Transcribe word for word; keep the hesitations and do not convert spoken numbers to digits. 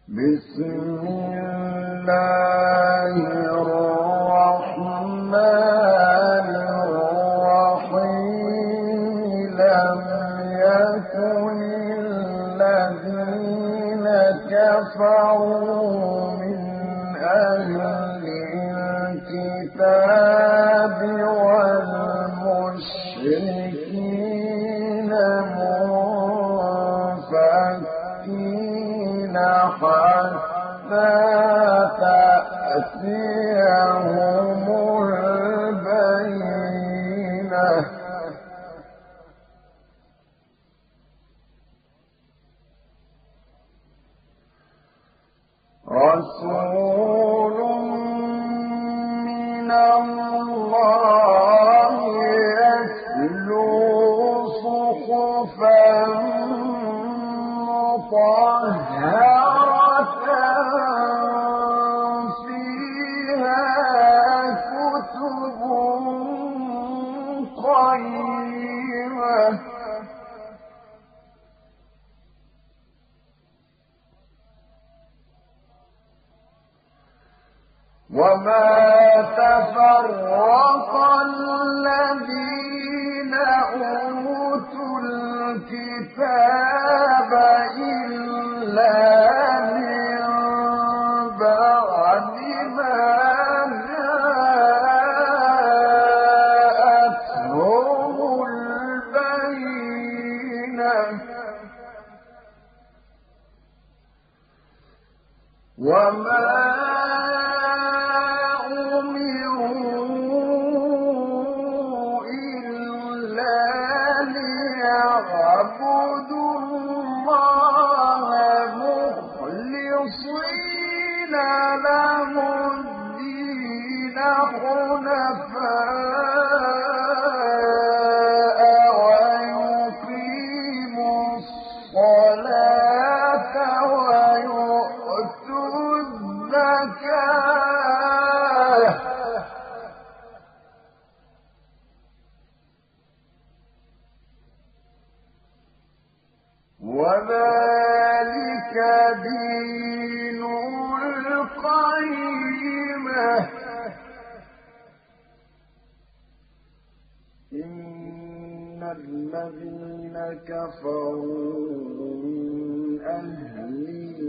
بسم الله الرحمن الرحيم لم يكن الذين كفروا من أهل الكتاب والمشركين منفكين حتى تأتيهم البينة رسول من الله يتلو صحفا مطهرة فيها كتب قيمة وما تفرق الذين أوتوا الكتاب إلا من بعد ما جاءتهم البينة وما اعبدوا الله مخلصين له الدين حنفاء ويقيموا الصلاة ويؤتوا الزكاة وذلك دين القيمة إن الذين كفروا من أهل